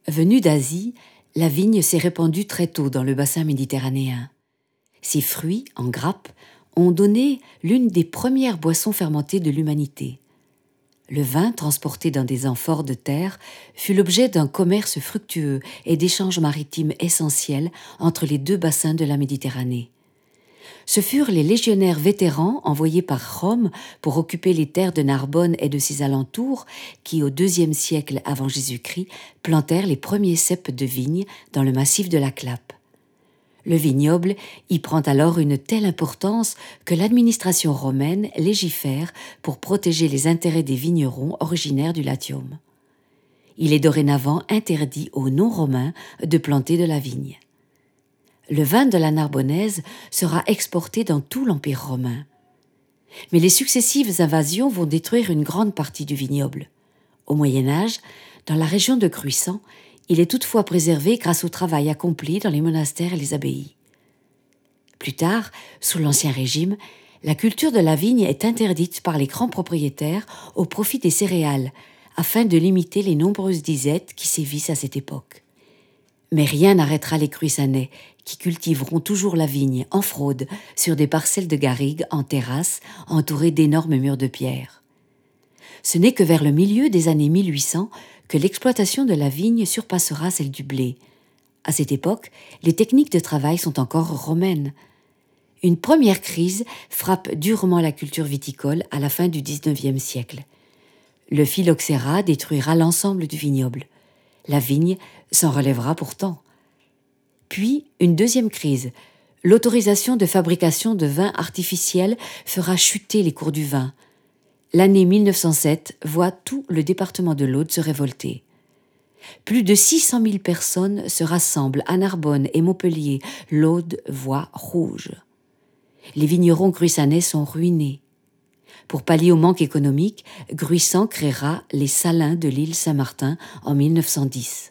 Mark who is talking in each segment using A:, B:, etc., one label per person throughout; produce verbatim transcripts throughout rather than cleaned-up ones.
A: Venue d'Asie, la vigne s'est répandue très tôt dans le bassin méditerranéen. Ses fruits, en grappes, ont donné l'une des premières boissons fermentées de l'humanité. Le vin, transporté dans des amphores de terre, fut l'objet d'un commerce fructueux et d'échanges maritimes essentiels entre les deux bassins de la Méditerranée. Ce furent les légionnaires vétérans envoyés par Rome pour occuper les terres de Narbonne et de ses alentours qui, au deuxième siècle avant Jésus-Christ, plantèrent les premiers ceps de vigne dans le massif de la Clappe. Le vignoble y prend alors une telle importance que l'administration romaine légifère pour protéger les intérêts des vignerons originaires du Latium. Il est dorénavant interdit aux non-romains de planter de la vigne. Le vin de la Narbonnaise sera exporté dans tout l'Empire romain. Mais les successives invasions vont détruire une grande partie du vignoble. Au Moyen Âge, dans la région de Cruissant, il est toutefois préservé grâce au travail accompli dans les monastères et les abbayes. Plus tard, sous l'Ancien Régime, la culture de la vigne est interdite par les grands propriétaires au profit des céréales, afin de limiter les nombreuses disettes qui sévissent à cette époque. Mais rien n'arrêtera les Cruissanais, qui cultiveront toujours la vigne en fraude sur des parcelles de garrigues en terrasse entourées d'énormes murs de pierre. Ce n'est que vers le milieu des années mille huit cents que l'exploitation de la vigne surpassera celle du blé. À cette époque, les techniques de travail sont encore romaines. Une première crise frappe durement la culture viticole à la fin du dix-neuvième siècle. Le phylloxéra détruira l'ensemble du vignoble. La vigne s'en relèvera pourtant. Puis, une deuxième crise. L'autorisation de fabrication de vins artificiels fera chuter les cours du vin. L'année mille neuf cent sept voit tout le département de l'Aude se révolter. Plus de six cent mille personnes se rassemblent à Narbonne et Montpellier. L'Aude voit rouge. Les vignerons gruissanais sont ruinés. Pour pallier au manque économique, Gruissant créera les Salins de l'île Saint-Martin en mille neuf cent dix.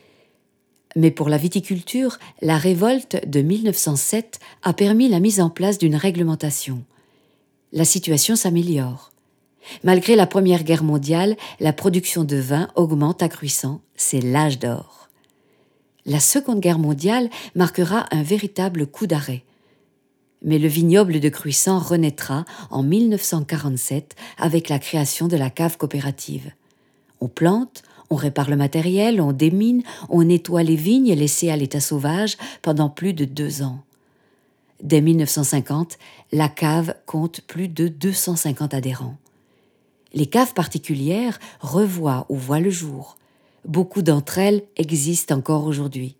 A: Mais pour la viticulture, la révolte de mille neuf cent sept a permis la mise en place d'une réglementation. La situation s'améliore. Malgré la Première Guerre mondiale, la production de vin augmente à Gruissant, c'est l'âge d'or. La Seconde Guerre mondiale marquera un véritable coup d'arrêt. Mais le vignoble de Gruissant renaîtra en mille neuf cent quarante-sept avec la création de la cave coopérative. On plante, on répare le matériel, on démine, on nettoie les vignes laissées à l'état sauvage pendant plus de deux ans. Dès mille neuf cent cinquante, la cave compte plus de deux cent cinquante adhérents. Les caves particulières revoient ou voient le jour. Beaucoup d'entre elles existent encore aujourd'hui.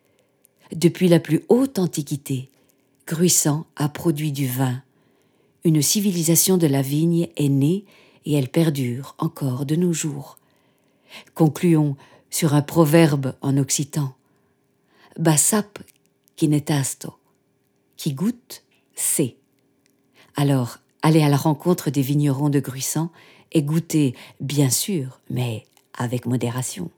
A: Depuis la plus haute antiquité, Gruissant a produit du vin. Une civilisation de la vigne est née et elle perdure encore de nos jours. Concluons sur un proverbe en occitan. Bassap kinetasto, qui goûte, sait. Alors, allez à la rencontre des vignerons de Gruissant et goûtez, bien sûr, mais avec modération.